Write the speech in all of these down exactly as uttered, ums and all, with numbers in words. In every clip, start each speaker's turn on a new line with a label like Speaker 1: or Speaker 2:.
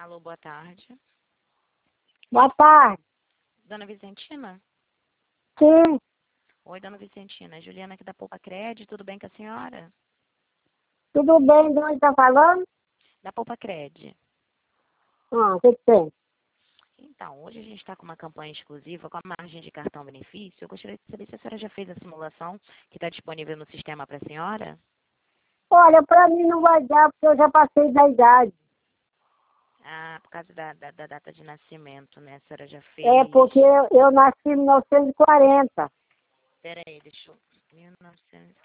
Speaker 1: Alô, boa tarde.
Speaker 2: Boa tarde.
Speaker 1: Dona Vicentina?
Speaker 2: Sim,
Speaker 1: Oi, Dona Vicentina. Juliana aqui da Poupa Cred, tudo bem com a senhora?
Speaker 2: tudo bem? De onde está falando?
Speaker 1: Da Poupa Cred.
Speaker 2: Ah, o que, que tem?
Speaker 1: Então, hoje a gente está com uma campanha exclusiva com a margem de cartão benefício. Eu gostaria de saber se a senhora já fez a simulação que está disponível no sistema para a senhora.
Speaker 2: Olha, para mim não vai dar, porque eu já passei da idade.
Speaker 1: Ah, por causa da, da, da data de nascimento, né? A senhora já fez...
Speaker 2: É porque eu, eu nasci em mil novecentos e quarenta.
Speaker 1: Pera aí, deixa eu... mil e novecentos,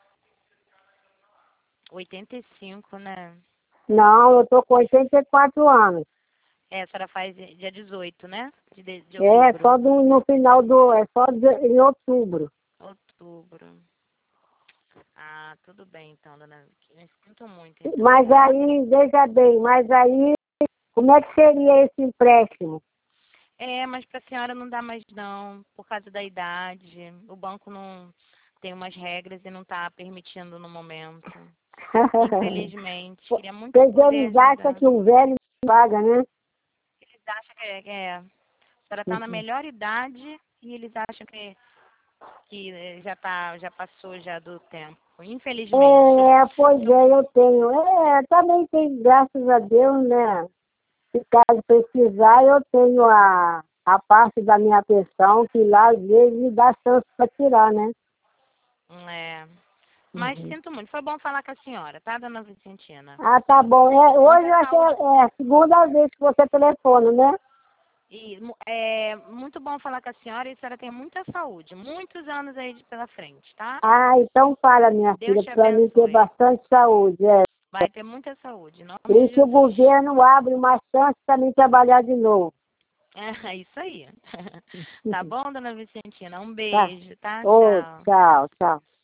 Speaker 1: oitenta e cinco, né?
Speaker 2: Não, eu tô com oitenta e quatro anos.
Speaker 1: É, a senhora faz dia dezoito, né? De, de, de
Speaker 2: É,
Speaker 1: outubro.
Speaker 2: só do, no final do... É só de, em outubro.
Speaker 1: Outubro. Ah, tudo bem então, dona Vicky. Eu sinto muito, então.
Speaker 2: Mas aí, veja bem, mas aí, como é que seria esse empréstimo?
Speaker 1: É, mas para a senhora não dá mais não, por causa da idade. O banco não tem umas regras e não está permitindo no momento. Infelizmente. Queria muito
Speaker 2: Porque
Speaker 1: poder
Speaker 2: eles acham
Speaker 1: ajudar.
Speaker 2: que o velho não paga, né?
Speaker 1: Eles acham que é, é, a senhora está na melhor idade e eles acham que, que eh, já tá, já passou já do tempo. Infelizmente.
Speaker 2: É, pois é, eu tenho. É, também tem, graças a Deus, né? Se caso precisar, eu tenho a, a parte da minha pensão, que lá às vezes me dá chance para tirar, né?
Speaker 1: É. Mas
Speaker 2: Uhum.
Speaker 1: sinto muito. Foi bom falar com a senhora, tá, dona Vicentina?
Speaker 2: Ah, tá bom. É, hoje
Speaker 1: Muita
Speaker 2: eu acho que
Speaker 1: saúde.
Speaker 2: é, é a segunda vez que você telefona, né?
Speaker 1: E mu- é muito bom falar com a senhora e a senhora tem muita saúde. Muitos anos aí de- pela frente, tá?
Speaker 2: Ah, então fala, minha
Speaker 1: Deus
Speaker 2: filha,
Speaker 1: te
Speaker 2: para mim ter
Speaker 1: abençoe.
Speaker 2: bastante saúde. É.
Speaker 1: Vai ter muita saúde, em nome de
Speaker 2: E que o
Speaker 1: Jesus.
Speaker 2: governo abre uma chance para mim trabalhar de novo.
Speaker 1: É isso aí. Tá bom, dona Vicentina? Um
Speaker 2: Tá?
Speaker 1: beijo, tá?
Speaker 2: Ô,
Speaker 1: Tchau.
Speaker 2: tchau, tchau.